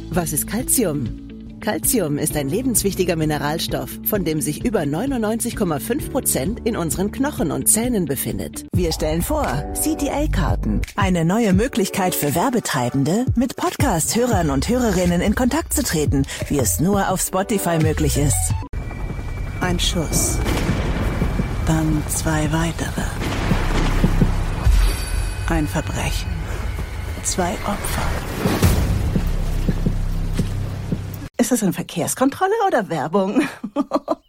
Was ist Calcium? Calcium ist ein lebenswichtiger Mineralstoff, von dem sich über 99,5% in unseren Knochen und Zähnen befindet. Wir stellen vor CTA-Karten. Eine neue Möglichkeit für Werbetreibende, mit Podcast-Hörern und Hörerinnen in Kontakt zu treten, wie es nur auf Spotify möglich ist. Ein Schuss. Dann 2 weitere. Ein Verbrechen. 2 Opfer. Ist das eine Verkehrskontrolle oder Werbung?